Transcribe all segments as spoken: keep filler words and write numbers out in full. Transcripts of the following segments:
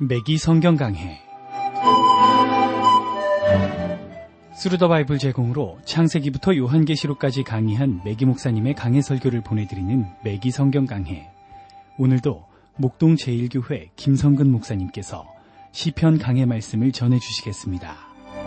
매기 성경 강해 스루더 바이블 제공으로 창세기부터 요한계시록까지 강의한 매기 목사님의 강해 설교를 보내드리는 매기 성경 강해. 오늘도 목동 제일교회 김성근 목사님께서 시편 강해 말씀을 전해주시겠습니다.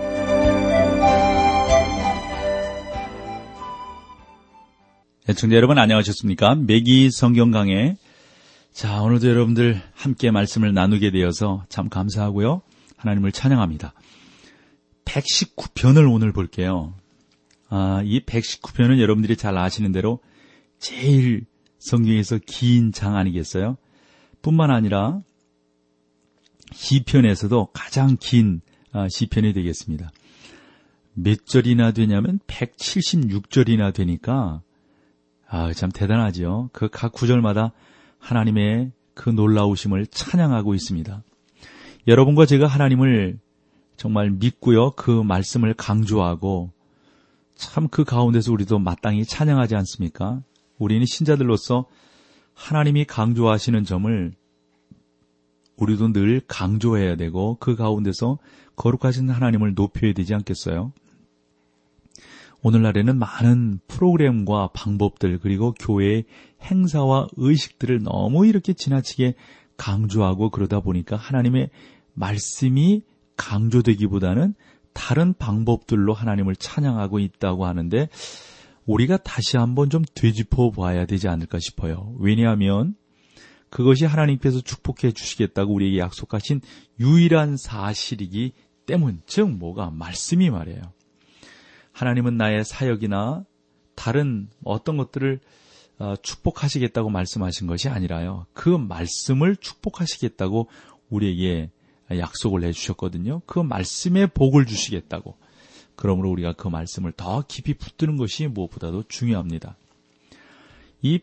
애청자 여러분 안녕하셨습니까? 매기 성경 강해. 자, 오늘도 여러분들 함께 말씀을 나누게 되어서 참 감사하고요. 하나님을 찬양합니다. 백십구 편을 오늘 볼게요. 아, 이 백십구 편은 여러분들이 잘 아시는 대로 제일 성경에서 긴 장 아니겠어요? 뿐만 아니라 시편에서도 가장 긴 시편이 되겠습니다. 몇 절이나 되냐면 백칠십육 절이나 되니까 아, 참 대단하죠. 그 각 구절마다 하나님의 그 놀라우심을 찬양하고 있습니다. 여러분과 제가 하나님을 정말 믿고요. 그 말씀을 강조하고 참 그 가운데서 우리도 마땅히 찬양하지 않습니까? 우리는 신자들로서 하나님이 강조하시는 점을 우리도 늘 강조해야 되고 그 가운데서 거룩하신 하나님을 높여야 되지 않겠어요? 오늘날에는 많은 프로그램과 방법들 그리고 교회의 행사와 의식들을 너무 이렇게 지나치게 강조하고 그러다 보니까 하나님의 말씀이 강조되기보다는 다른 방법들로 하나님을 찬양하고 있다고 하는데 우리가 다시 한번 좀 되짚어 봐야 되지 않을까 싶어요. 왜냐하면 그것이 하나님께서 축복해 주시겠다고 우리에게 약속하신 유일한 사실이기 때문, 즉 뭐가 말씀이 말이에요. 하나님은 나의 사역이나 다른 어떤 것들을 축복하시겠다고 말씀하신 것이 아니라요. 그 말씀을 축복하시겠다고 우리에게 약속을 해주셨거든요. 그 말씀에 복을 주시겠다고. 그러므로 우리가 그 말씀을 더 깊이 붙드는 것이 무엇보다도 중요합니다. 이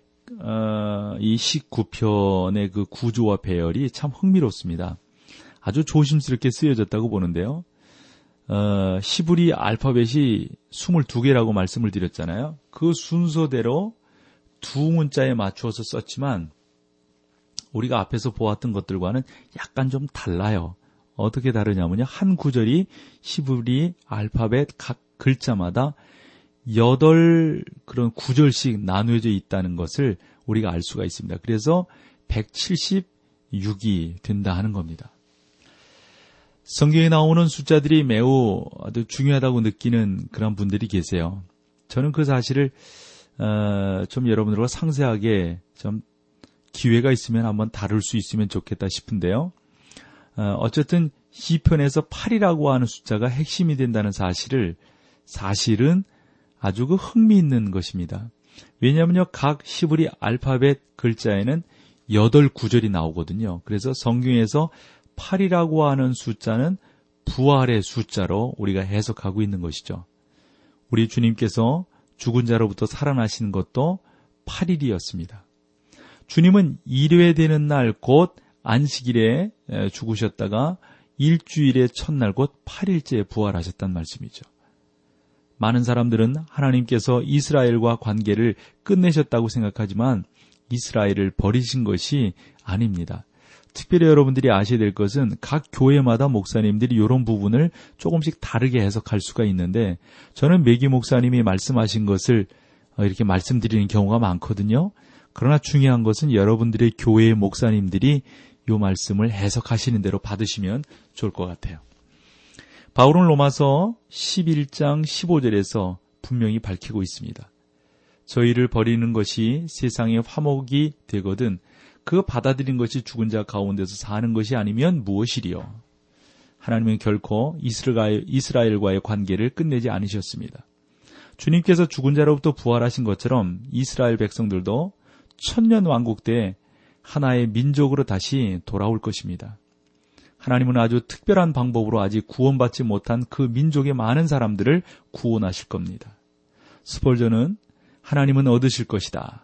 백이십구 편의 그 구조와 배열이 참 흥미롭습니다. 아주 조심스럽게 쓰여졌다고 보는데요. 어, 히브리 알파벳이 이십이 개라고 말씀을 드렸잖아요. 그 순서대로 두 문자에 맞추어서 썼지만 우리가 앞에서 보았던 것들과는 약간 좀 달라요. 어떻게 다르냐면요. 한 구절이 히브리 알파벳 각 글자마다 여덟 그런 구절씩 나누어져 있다는 것을 우리가 알 수가 있습니다. 그래서 백칠십육이 된다 하는 겁니다. 성경에 나오는 숫자들이 매우 아주 중요하다고 느끼는 그런 분들이 계세요. 저는 그 사실을 어, 좀 여러분들과 상세하게 좀 기회가 있으면 한번 다룰 수 있으면 좋겠다 싶은데요. 어, 어쨌든 시편에서 팔이라고 하는 숫자가 핵심이 된다는 사실을 사실은 아주 그 흥미있는 것입니다. 왜냐하면요, 각 히브리 알파벳 글자에는 여덟 구절이 나오거든요. 그래서 성경에서 팔이라고 하는 숫자는 부활의 숫자로 우리가 해석하고 있는 것이죠. 우리 주님께서 죽은 자로부터 살아나신 것도 팔 일이었습니다. 주님은 일회 되는 날 곧 안식일에 죽으셨다가 일주일의 첫날 곧 팔 일째에 부활하셨단 말씀이죠. 많은 사람들은 하나님께서 이스라엘과 관계를 끝내셨다고 생각하지만 이스라엘을 버리신 것이 아닙니다. 특별히 여러분들이 아셔야 될 것은 각 교회마다 목사님들이 이런 부분을 조금씩 다르게 해석할 수가 있는데 저는 매기 목사님이 말씀하신 것을 이렇게 말씀드리는 경우가 많거든요. 그러나 중요한 것은 여러분들의 교회의 목사님들이 이 말씀을 해석하시는 대로 받으시면 좋을 것 같아요. 바울은 로마서 십일 장 십오 절에서 분명히 밝히고 있습니다. 저희를 버리는 것이 세상의 화목이 되거든 그 받아들인 것이 죽은 자 가운데서 사는 것이 아니면 무엇이리요? 하나님은 결코 이스라엘, 이스라엘과의 관계를 끝내지 않으셨습니다. 주님께서 죽은 자로부터 부활하신 것처럼 이스라엘 백성들도 천년 왕국 때 하나의 민족으로 다시 돌아올 것입니다. 하나님은 아주 특별한 방법으로 아직 구원받지 못한 그 민족의 많은 사람들을 구원하실 겁니다. 스펄전은 하나님은 얻으실 것이다.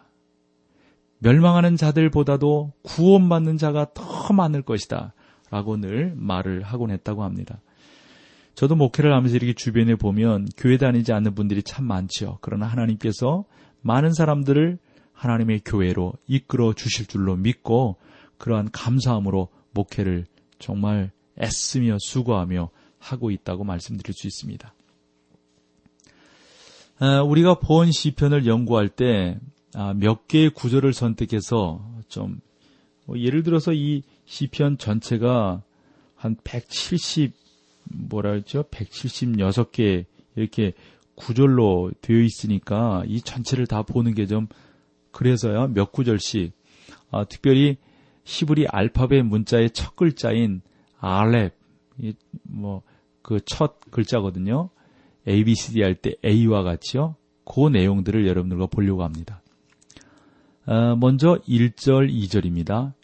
멸망하는 자들보다도 구원받는 자가 더 많을 것이다. 라고 늘 말을 하곤 했다고 합니다. 저도 목회를 하면서 이렇게 주변에 보면 교회 다니지 않는 분들이 참 많죠. 그러나 하나님께서 많은 사람들을 하나님의 교회로 이끌어 주실 줄로 믿고 그러한 감사함으로 목회를 정말 애쓰며 수고하며 하고 있다고 말씀드릴 수 있습니다. 우리가 본 시편을 연구할 때 몇 개의 구절을 선택해서 좀 예를 들어서 이 시편 전체가 한 백칠십 뭐라 했죠? 백칠십육 개 이렇게 구절로 되어 있으니까 이 전체를 다 보는 게 좀 그래서요. 몇 구절씩 아, 특별히 히브리 알파벳 문자의 첫 글자인 알렙 뭐 그 첫 글자거든요. A, B, C, D 할 때 A와 같이요. 그 내용들을 여러분들과 보려고 합니다. 어, 먼저 일 절, 이 절입니다.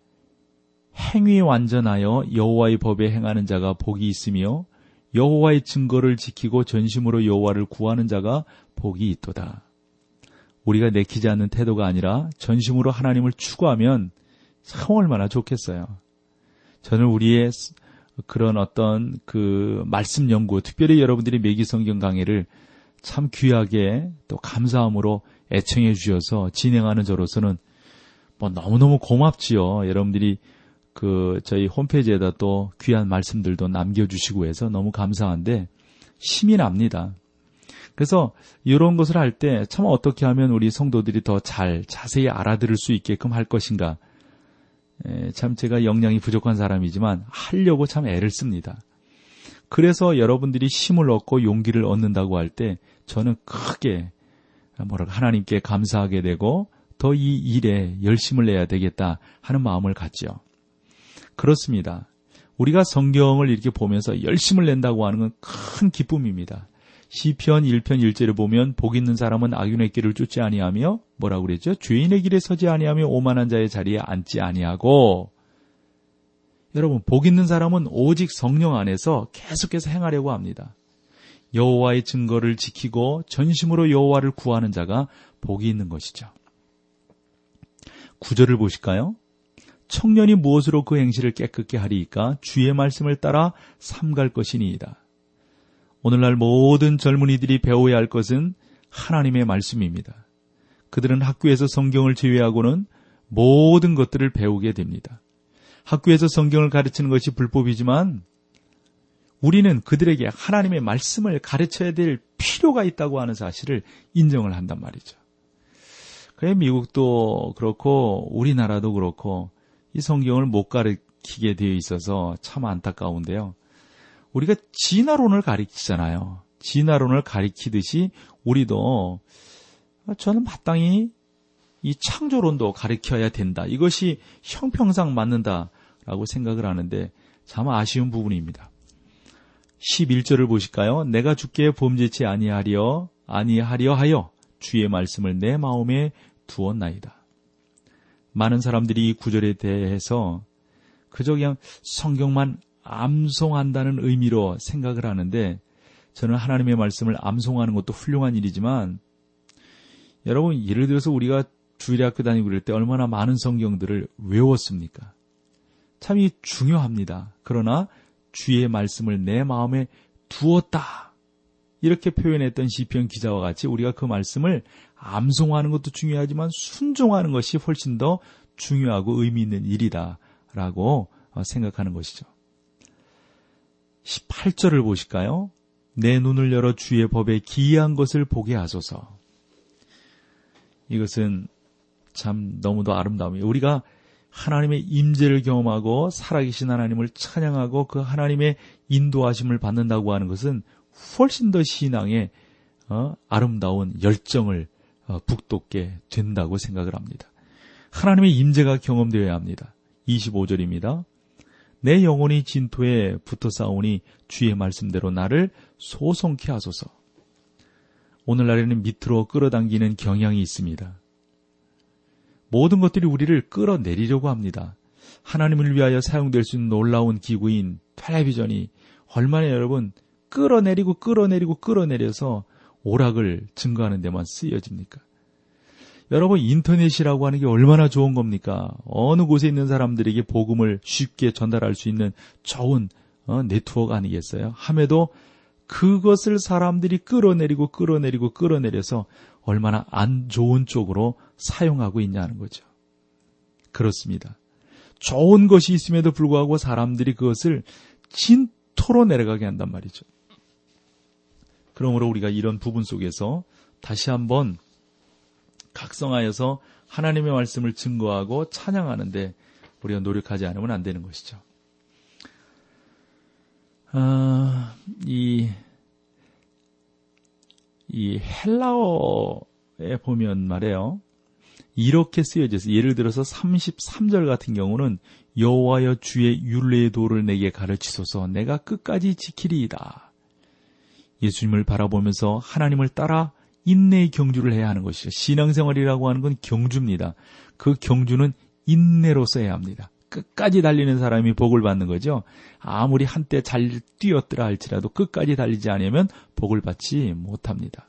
행위 완전하여 여호와의 법에 행하는 자가 복이 있으며 여호와의 증거를 지키고 전심으로 여호와를 구하는 자가 복이 있도다. 우리가 내키지 않는 태도가 아니라 전심으로 하나님을 추구하면 참 얼마나 좋겠어요. 저는 우리의 그런 어떤 그 말씀 연구, 특별히 여러분들이 매기 성경 강의를 참 귀하게 또 감사함으로 애청해 주셔서 진행하는 저로서는 뭐 너무너무 고맙지요. 여러분들이 그 저희 홈페이지에다 또 귀한 말씀들도 남겨주시고 해서 너무 감사한데 힘이 납니다. 그래서 이런 것을 할 때 참 어떻게 하면 우리 성도들이 더 잘 자세히 알아들을 수 있게끔 할 것인가. 에, 참 제가 역량이 부족한 사람이지만 하려고 참 애를 씁니다. 그래서 여러분들이 힘을 얻고 용기를 얻는다고 할 때 저는 크게 뭐랄까 하나님께 감사하게 되고 더 이 일에 열심을 내야 되겠다 하는 마음을 갖죠. 그렇습니다. 우리가 성경을 이렇게 보면서 열심을 낸다고 하는 건 큰 기쁨입니다. 시편 일 편 일 절에 보면 복 있는 사람은 악인의 길을 쫓지 아니하며 뭐라고 그랬죠? 죄인의 길에 서지 아니하며 오만한 자의 자리에 앉지 아니하고. 여러분, 복 있는 사람은 오직 성령 안에서 계속해서 행하려고 합니다. 여호와의 증거를 지키고 전심으로 여호와를 구하는 자가 복이 있는 것이죠. 구 절을 보실까요? 청년이 무엇으로 그 행실을 깨끗게 하리이까? 주의 말씀을 따라 삼갈 것이니이다. 오늘날 모든 젊은이들이 배워야 할 것은 하나님의 말씀입니다. 그들은 학교에서 성경을 제외하고는 모든 것들을 배우게 됩니다. 학교에서 성경을 가르치는 것이 불법이지만 우리는 그들에게 하나님의 말씀을 가르쳐야 될 필요가 있다고 하는 사실을 인정을 한단 말이죠. 그래 미국도 그렇고 우리나라도 그렇고 이 성경을 못 가르치게 되어 있어서 참 안타까운데요. 우리가 진화론을 가르치잖아요. 진화론을 가르치듯이 우리도 저는 마땅히 이 창조론도 가르쳐야 된다. 이것이 형평상 맞는다라고 생각을 하는데 참 아쉬운 부분입니다. 십일 절을 보실까요? 내가 주께 범죄치 아니하려 아니하려 하여 주의 말씀을 내 마음에 두었나이다. 많은 사람들이 이 구절에 대해서 그저 그냥 성경만 암송한다는 의미로 생각을 하는데 저는 하나님의 말씀을 암송하는 것도 훌륭한 일이지만 여러분 예를 들어서 우리가 주일학교 다니고 그럴 때 얼마나 많은 성경들을 외웠습니까? 참 이 중요합니다. 그러나 주의 말씀을 내 마음에 두었다. 이렇게 표현했던 시편 기자와 같이 우리가 그 말씀을 암송하는 것도 중요하지만 순종하는 것이 훨씬 더 중요하고 의미 있는 일이다라고 생각하는 것이죠. 십팔 절을 보실까요? 내 눈을 열어 주의 법에 기이한 것을 보게 하소서. 이것은 참 너무도 아름다움이에요. 우리가 하나님의 임재를 경험하고 살아계신 하나님을 찬양하고 그 하나님의 인도하심을 받는다고 하는 것은 훨씬 더 신앙의 어, 아름다운 열정을 어, 북돋게 된다고 생각을 합니다. 하나님의 임재가 경험되어야 합니다. 이십오 절입니다. 내 영혼이 진토에 붙어 싸우니 주의 말씀대로 나를 소송케 하소서. 오늘날에는 밑으로 끌어당기는 경향이 있습니다. 모든 것들이 우리를 끌어내리려고 합니다. 하나님을 위하여 사용될 수 있는 놀라운 기구인 텔레비전이 얼마나 여러분 끌어내리고 끌어내리고 끌어내려서 오락을 증거하는 데만 쓰여집니까? 여러분 인터넷이라고 하는 게 얼마나 좋은 겁니까? 어느 곳에 있는 사람들에게 복음을 쉽게 전달할 수 있는 좋은 어, 네트워크 아니겠어요? 함에도 그것을 사람들이 끌어내리고 끌어내리고 끌어내려서 얼마나 안 좋은 쪽으로 사용하고 있냐는 거죠. 그렇습니다. 좋은 것이 있음에도 불구하고 사람들이 그것을 진토로 내려가게 한단 말이죠. 그러므로 우리가 이런 부분 속에서 다시 한번 각성하여서 하나님의 말씀을 증거하고 찬양하는데 우리가 노력하지 않으면 안 되는 것이죠. 아, 이, 이 헬라어에 보면 말이에요. 이렇게 쓰여져 있어요. 예를 들어서 삼십삼 절 같은 경우는 여호와여 주의 율례의 도를 내게 가르치소서 내가 끝까지 지키리이다. 예수님을 바라보면서 하나님을 따라 인내의 경주를 해야 하는 것이죠. 신앙생활이라고 하는 건 경주입니다. 그 경주는 인내로서 해야 합니다. 끝까지 달리는 사람이 복을 받는 거죠. 아무리 한때 잘 뛰었더라 할지라도 끝까지 달리지 않으면 복을 받지 못합니다.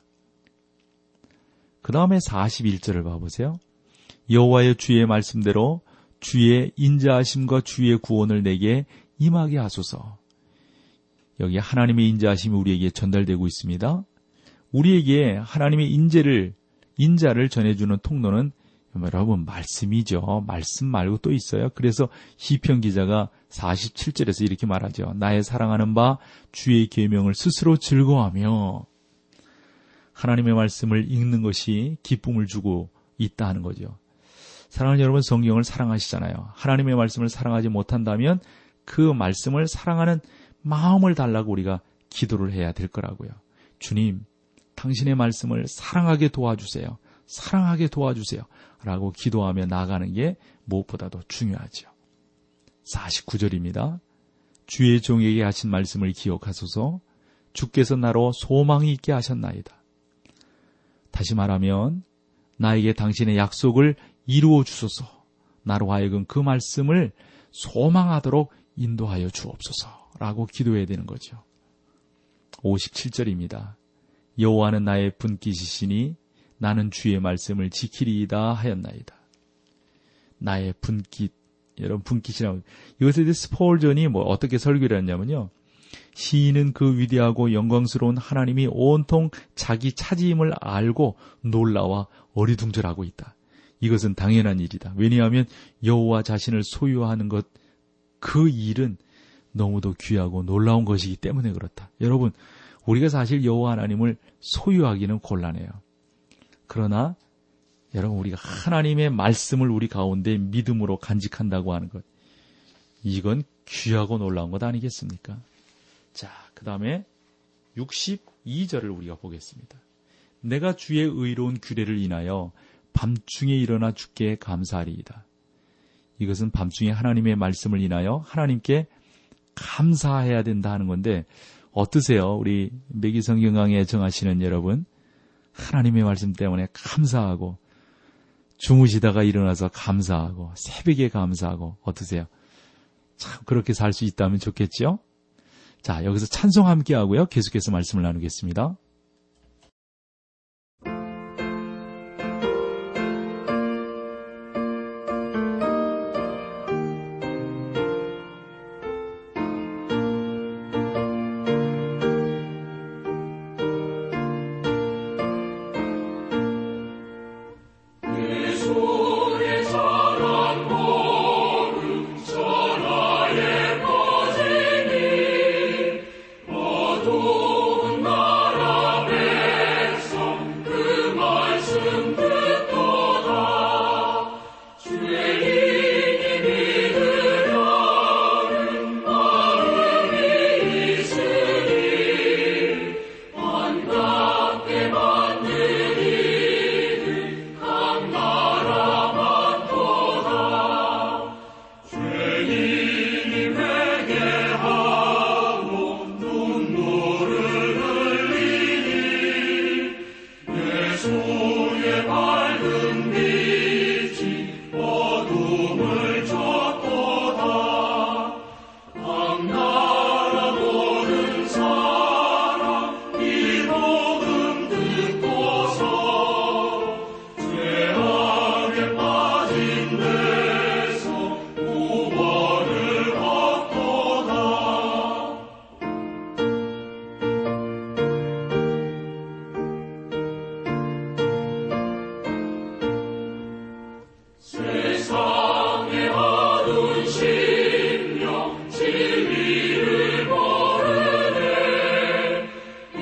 그 다음에 사십일 절을 봐보세요. 여호와의 주의 말씀대로 주의 인자하심과 주의 구원을 내게 임하게 하소서. 여기 하나님의 인자하심이 우리에게 전달되고 있습니다. 우리에게 하나님의 인재를, 인자를 전해주는 통로는 여러분 말씀이죠. 말씀 말고 또 있어요. 그래서 시편 기자가 사십칠 절에서 이렇게 말하죠. 나의 사랑하는 바 주의 계명을 스스로 즐거워하며 하나님의 말씀을 읽는 것이 기쁨을 주고 있다 하는 거죠. 사랑하는 여러분, 성경을 사랑하시잖아요. 하나님의 말씀을 사랑하지 못한다면 그 말씀을 사랑하는 마음을 달라고 우리가 기도를 해야 될 거라고요. 주님, 당신의 말씀을 사랑하게 도와주세요. 사랑하게 도와주세요. 라고 기도하며 나아가는 게 무엇보다도 중요하죠. 사십구 절입니다. 주의 종에게 하신 말씀을 기억하소서. 주께서 나로 소망이 있게 하셨나이다. 다시 말하면 나에게 당신의 약속을 이루어 주소서. 나로 하여금 그 말씀을 소망하도록 인도하여 주옵소서. 라고 기도해야 되는 거죠. 오십칠 절입니다. 여호와는 나의 분깃이시니 나는 주의 말씀을 지키리이다 하였나이다. 나의 분깃, 여러분 분깃이라고. 이것에 대해 스폴전이 뭐 어떻게 설교를 했냐면요. 시인은 그 위대하고 영광스러운 하나님이 온통 자기 차지임을 알고 놀라와 어리둥절하고 있다. 이것은 당연한 일이다. 왜냐하면 여호와 자신을 소유하는 것, 그 일은 너무도 귀하고 놀라운 것이기 때문에 그렇다. 여러분, 우리가 사실 여호와 하나님을 소유하기는 곤란해요. 그러나 여러분, 우리가 하나님의 말씀을 우리 가운데 믿음으로 간직한다고 하는 것, 이건 귀하고 놀라운 것 아니겠습니까? 자, 그 다음에 육십이 절을 우리가 보겠습니다. 내가 주의 의로운 규례를 인하여 밤중에 일어나 주께 감사하리이다. 이것은 밤중에 하나님의 말씀을 인하여 하나님께 감사해야 된다 하는 건데, 어떠세요? 우리 매기성경 강해 정하시는 여러분, 하나님의 말씀 때문에 감사하고 주무시다가 일어나서 감사하고 새벽에 감사하고 어떠세요? 참 그렇게 살 수 있다면 좋겠죠? 자, 여기서 찬송 함께 하고요. 계속해서 말씀을 나누겠습니다. 나라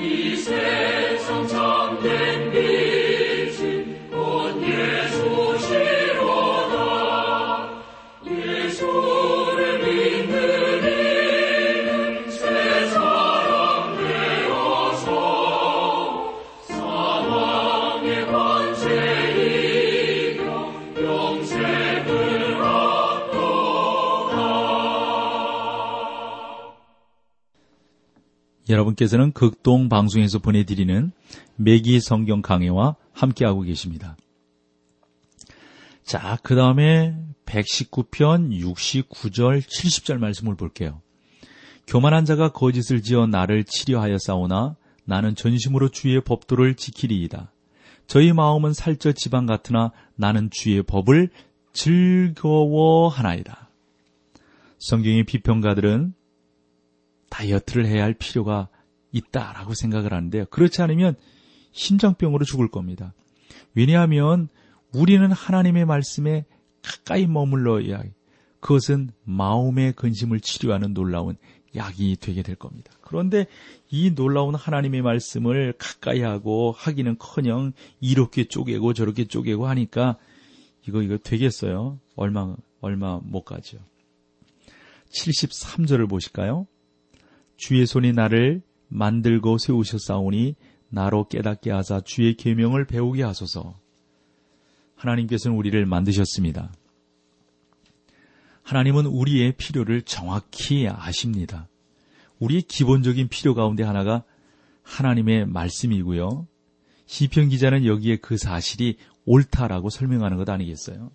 이 세상 참된 빛이 곧 예수시로다. 예수를 믿는 이는 새 사람 되어서 사망의 권세 이겨 영생을 여러분께서는 극동 방송에서 보내드리는 매기 성경 강해와 함께하고 계십니다. 자, 그 다음에 백십구 편 육십구 절 칠십 절 말씀을 볼게요. 교만한 자가 거짓을 지어 나를 치려하여 싸우나 나는 전심으로 주의 법도를 지키리이다. 저희 마음은 살쪄 지방 같으나 나는 주의 법을 즐거워하나이다. 성경의 비평가들은 다이어트를 해야 할 필요가 있다라고 생각을 하는데요. 그렇지 않으면 심장병으로 죽을 겁니다. 왜냐하면 우리는 하나님의 말씀에 가까이 머물러야 그것은 마음의 근심을 치료하는 놀라운 약이 되게 될 겁니다. 그런데 이 놀라운 하나님의 말씀을 가까이 하고 하기는커녕 이렇게 쪼개고 저렇게 쪼개고 하니까 이거 이거 되겠어요? 얼마 얼마 못 가죠. 칠십삼 절을 보실까요? 주의 손이 나를 만들고 세우셨사오니 나로 깨닫게 하사 주의 계명을 배우게 하소서. 하나님께서는 우리를 만드셨습니다. 하나님은 우리의 필요를 정확히 아십니다. 우리의 기본적인 필요 가운데 하나가 하나님의 말씀이고요. 시편 기자는 여기에 그 사실이 옳다라고 설명하는 것 아니겠어요?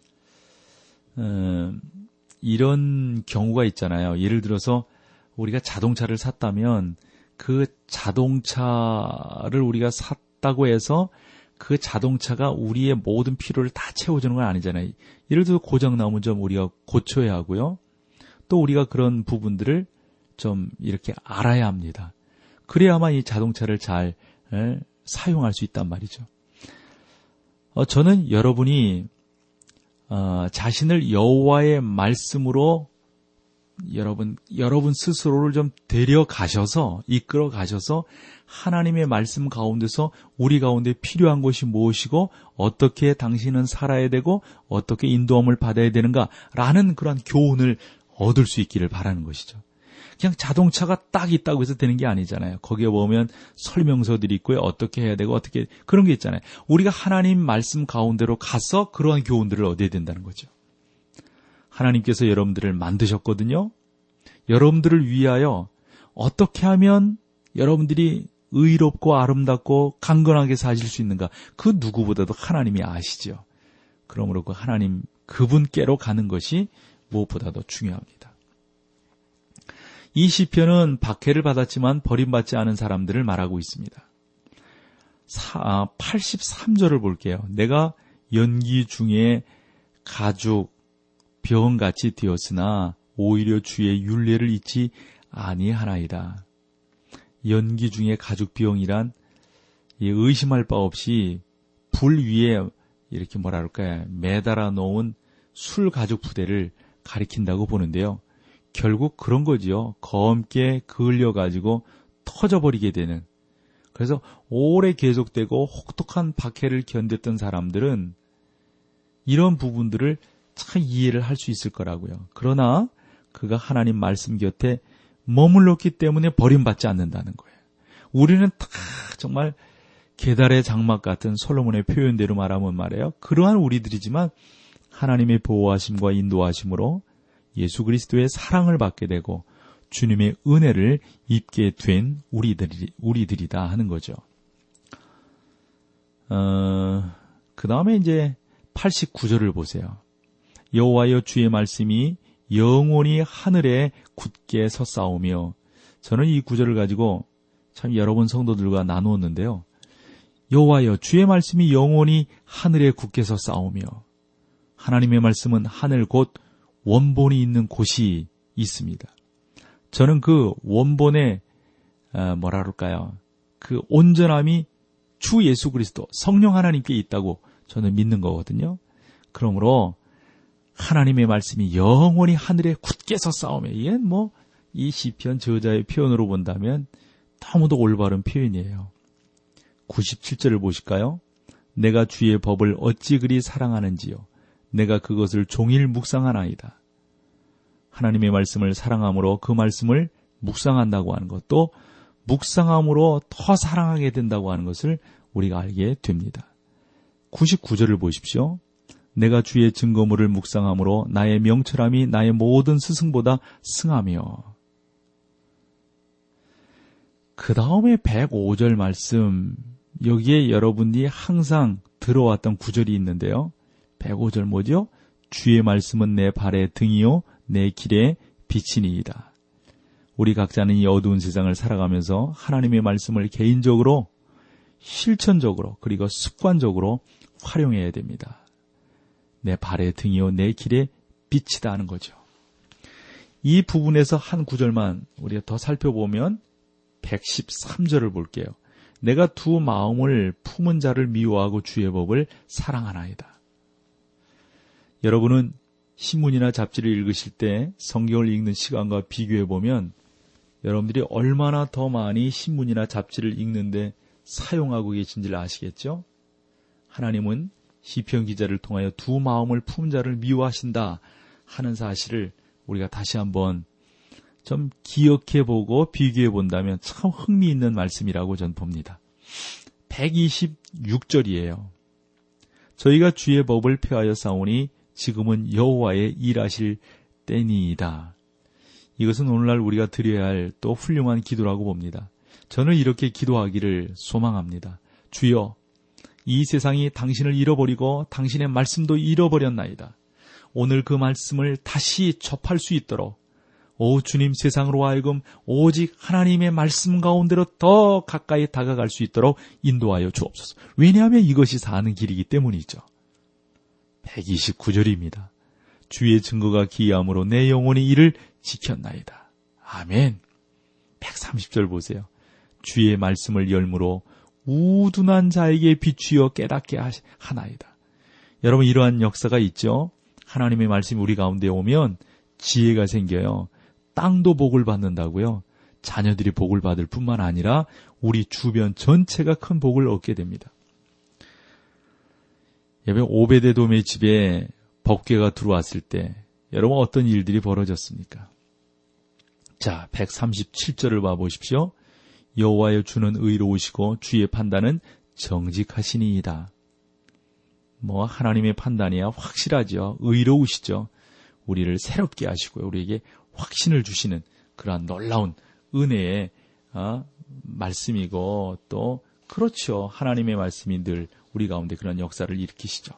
음, 이런 경우가 있잖아요. 예를 들어서 우리가 자동차를 샀다면 그 자동차를 우리가 샀다고 해서 그 자동차가 우리의 모든 필요를 다 채워주는 건 아니잖아요. 예를 들어서 고장 나면 좀 우리가 고쳐야 하고요. 또 우리가 그런 부분들을 좀 이렇게 알아야 합니다. 그래야만 이 자동차를 잘 에, 사용할 수 있단 말이죠. 어, 저는 여러분이 어, 자신을 여호와의 말씀으로 여러분, 여러분 스스로를 좀 데려가셔서, 이끌어 가셔서 하나님의 말씀 가운데서 우리 가운데 필요한 것이 무엇이고 어떻게 당신은 살아야 되고 어떻게 인도함을 받아야 되는가라는 그런 교훈을 얻을 수 있기를 바라는 것이죠. 그냥 자동차가 딱 있다고 해서 되는 게 아니잖아요. 거기에 보면 설명서들이 있고요. 어떻게 해야 되고 어떻게 그런 게 있잖아요. 우리가 하나님 말씀 가운데로 가서 그러한 교훈들을 얻어야 된다는 거죠. 하나님께서 여러분들을 만드셨거든요. 여러분들을 위하여 어떻게 하면 여러분들이 의롭고 아름답고 강건하게 사실 수 있는가? 그 누구보다도 하나님이 아시죠. 그러므로 그 하나님 그분께로 가는 것이 무엇보다도 중요합니다. 이 시편은 박해를 받았지만 버림받지 않은 사람들을 말하고 있습니다. 팔십삼 절을 볼게요. 내가 연기 중에 가죽 병같이 되었으나 오히려 주의 율례를 잊지 아니하나이다. 연기 중에 가죽 병이란 의심할 바 없이 불 위에 이렇게 뭐라 그럴까요? 매달아 놓은 술 가죽 부대를 가리킨다고 보는데요. 결국 그런 거지요. 검게 그을려가지고 터져버리게 되는. 그래서 오래 계속되고 혹독한 박해를 견뎠던 사람들은 이런 부분들을 참 이해를 할 수 있을 거라고요. 그러나 그가 하나님 말씀 곁에 머물렀기 때문에 버림받지 않는다는 거예요. 우리는 다 정말 계달의 장막 같은 솔로몬의 표현대로 말하면 말이에요. 그러한 우리들이지만 하나님의 보호하심과 인도하심으로 예수 그리스도의 사랑을 받게 되고 주님의 은혜를 입게 된 우리들이, 우리들이다 하는 거죠. 어, 그 다음에 이제 팔십구 절을 보세요. 여호와여 주의 말씀이 영원히 하늘에 굳게 섰사오며. 저는 이 구절을 가지고 참 여러 번 성도들과 나누었는데요. 여호와여 주의 말씀이 영원히 하늘에 굳게 섰사오며. 하나님의 말씀은 하늘 곧 원본이 있는 곳이 있습니다. 저는 그 원본의 뭐라 그럴까요? 그 온전함이 주 예수 그리스도 성령 하나님께 있다고 저는 믿는 거거든요. 그러므로 하나님의 말씀이 영원히 하늘에 굳게 섰사오며. 이게 뭐 이 시편 저자의 표현으로 본다면 너무도 올바른 표현이에요. 구십칠 절을 보실까요? 내가 주의 법을 어찌 그리 사랑하는지요. 내가 그것을 종일 묵상하나이다. 하나님의 말씀을 사랑함으로 그 말씀을 묵상한다고 하는 것, 또 묵상함으로 더 사랑하게 된다고 하는 것을 우리가 알게 됩니다. 구십구 절을 보십시오. 내가 주의 증거물을 묵상함으로 나의 명철함이 나의 모든 스승보다 승하며. 그 다음에 백오 절 말씀, 여기에 여러분이 항상 들어왔던 구절이 있는데요. 백오 절 뭐죠? 주의 말씀은 내 발의 등이요 내 길의 빛이니이다. 우리 각자는 이 어두운 세상을 살아가면서 하나님의 말씀을 개인적으로, 실천적으로, 그리고 습관적으로 활용해야 됩니다. 내 발의 등이요 내 길의 빛이다 하는 거죠. 이 부분에서 한 구절만 우리가 더 살펴보면 백십삼 절을 볼게요. 내가 두 마음을 품은 자를 미워하고 주의 법을 사랑하나이다. 여러분은 신문이나 잡지를 읽으실 때 성경을 읽는 시간과 비교해보면 여러분들이 얼마나 더 많이 신문이나 잡지를 읽는데 사용하고 계신지를 아시겠죠? 하나님은 시편 기자를 통하여 두 마음을 품은 자를 미워하신다 하는 사실을 우리가 다시 한번 좀 기억해보고 비교해본다면 참 흥미있는 말씀이라고 전 봅니다. 백이십육 절이에요. 저희가 주의 법을 폐하여 싸우니 지금은 여호와의 일하실 때니이다. 이것은 오늘날 우리가 드려야 할 또 훌륭한 기도라고 봅니다. 저는 이렇게 기도하기를 소망합니다. 주여, 이 세상이 당신을 잃어버리고 당신의 말씀도 잃어버렸나이다. 오늘 그 말씀을 다시 접할 수 있도록 오 주님, 세상으로 하여금 오직 하나님의 말씀 가운데로 더 가까이 다가갈 수 있도록 인도하여 주옵소서. 왜냐하면 이것이 사는 길이기 때문이죠. 백이십구 절입니다. 주의 증거가 기이함으로 내 영혼이 이를 지켰나이다. 아멘. 백삼십 절 보세요. 주의 말씀을 열무로 우둔한 자에게 비추어 깨닫게 하나이다. 여러분, 이러한 역사가 있죠. 하나님의 말씀이 우리 가운데 오면 지혜가 생겨요. 땅도 복을 받는다고요. 자녀들이 복을 받을 뿐만 아니라 우리 주변 전체가 큰 복을 얻게 됩니다. 여러분, 오베데돔의 집에 법궤가 들어왔을 때 여러분 어떤 일들이 벌어졌습니까? 자, 백삼십칠 절을 봐보십시오. 여호와여, 주는 의로우시고 주의 판단은 정직하시니이다. 뭐 하나님의 판단이야 확실하죠. 의로우시죠. 우리를 새롭게 하시고요. 우리에게 확신을 주시는 그러한 놀라운 은혜의 어, 말씀이고, 또 그렇죠. 하나님의 말씀이 늘 우리 가운데 그런 역사를 일으키시죠.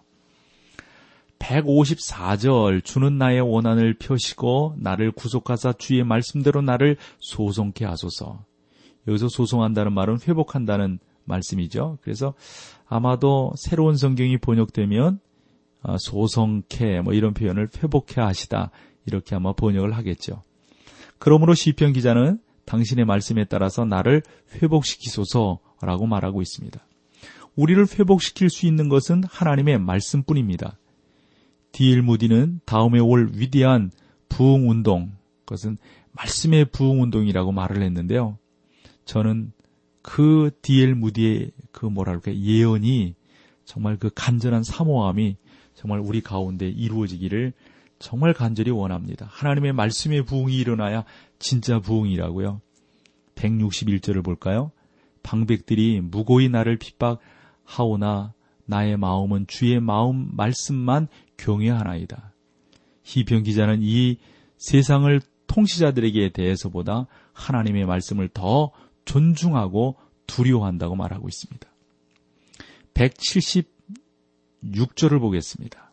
백오십사 절, 주는 나의 원한을 펴시고 나를 구속하사 주의 말씀대로 나를 소송케 하소서. 여기서 소송한다는 말은 회복한다는 말씀이죠. 그래서 아마도 새로운 성경이 번역되면 소송케 뭐 이런 표현을 회복케 하시다 이렇게 아마 번역을 하겠죠. 그러므로 시편 기자는 당신의 말씀에 따라서 나를 회복시키소서라고 말하고 있습니다. 우리를 회복시킬 수 있는 것은 하나님의 말씀뿐입니다. 디엘 무디는 다음에 올 위대한 부흥운동, 그것은 말씀의 부흥운동이라고 말을 했는데요. 저는 그 디엘 무디의 그 뭐랄까 예언이 정말 그 간절한 사모함이 정말 우리 가운데 이루어지기를 정말 간절히 원합니다. 하나님의 말씀의 부흥이 일어나야 진짜 부흥이라고요. 백육십일 절을 볼까요? 방백들이 무고히 나를 핍박하오나 나의 마음은 주의 마음 말씀만 경외하나이다. 시편 기자는 이 세상을 통치자들에게 대해서보다 하나님의 말씀을 더 존중하고 두려워한다고 말하고 있습니다. 백칠십육 절을 보겠습니다.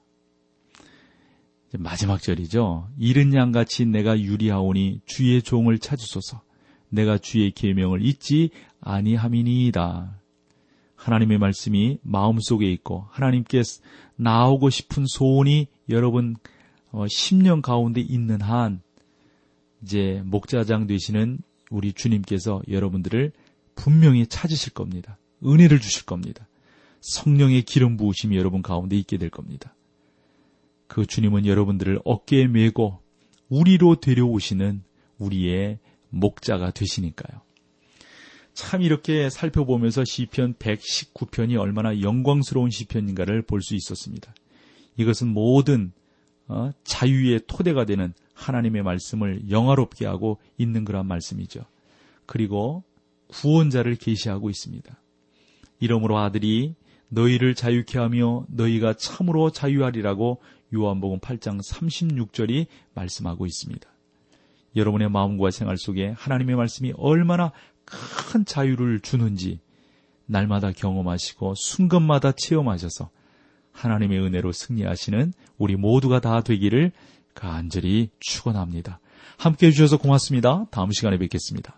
마지막 절이죠. 이른 양같이 내가 유리하오니 주의 종을 찾으소서. 내가 주의 계명을 잊지 아니함이니이다. 하나님의 말씀이 마음속에 있고 하나님께 나오고 싶은 소원이 여러분 심령 가운데 있는 한 이제 목자장 되시는 우리 주님께서 여러분들을 분명히 찾으실 겁니다. 은혜를 주실 겁니다. 성령의 기름 부으심이 여러분 가운데 있게 될 겁니다. 그 주님은 여러분들을 어깨에 메고 우리로 데려오시는 우리의 목자가 되시니까요. 참 이렇게 살펴보면서 시편 백십구 편이 얼마나 영광스러운 시편인가를 볼 수 있었습니다. 이것은 모든 어, 자유의 토대가 되는 하나님의 말씀을 영화롭게 하고 있는 그런 말씀이죠. 그리고 구원자를 계시하고 있습니다. 이러므로 아들이 너희를 자유케 하며 너희가 참으로 자유하리라고 요한복음 팔 장 삼십육 절이 말씀하고 있습니다. 여러분의 마음과 생활 속에 하나님의 말씀이 얼마나 큰 자유를 주는지 날마다 경험하시고 순간마다 체험하셔서 하나님의 은혜로 승리하시는 우리 모두가 다 되기를 간절히 축원합니다. 함께해 주셔서 고맙습니다. 다음 시간에 뵙겠습니다.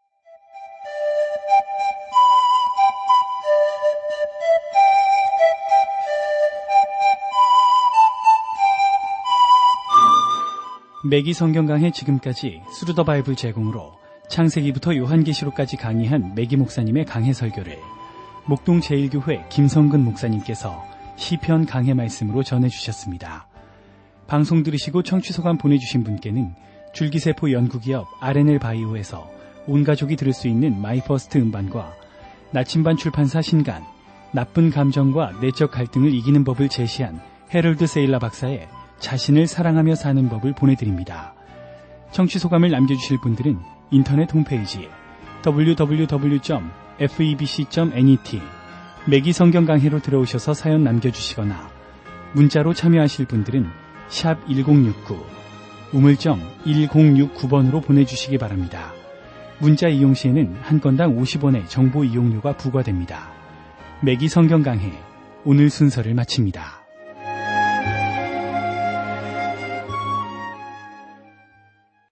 매기 성경 강해 지금까지 스루 더 바이블 제공으로 창세기부터 요한계시록까지 강의한 매기 목사님의 강해 설교를 목동 제일교회 김성근 목사님께서 시편 강해 말씀으로 전해주셨습니다. 방송 들으시고 청취 소감 보내주신 분께는 줄기세포 연구기업 알엔엘 바이오에서 온 가족이 들을 수 있는 마이퍼스트 음반과 나침반 출판사 신간, 나쁜 감정과 내적 갈등을 이기는 법을 제시한 해럴드 세일라 박사의 자신을 사랑하며 사는 법을 보내드립니다. 청취 소감을 남겨주실 분들은 인터넷 홈페이지 더블유 더블유 더블유 점 페브이비씨 점 넷 매기 성경 강해로 들어오셔서 사연 남겨주시거나 문자로 참여하실 분들은 샵 일공육구 우물정 일공육구 번으로 보내주시기 바랍니다. 문자 이용 시에는 한 건당 오십 원의 정보 이용료가 부과됩니다. 매기 성경 강해 오늘 순서를 마칩니다.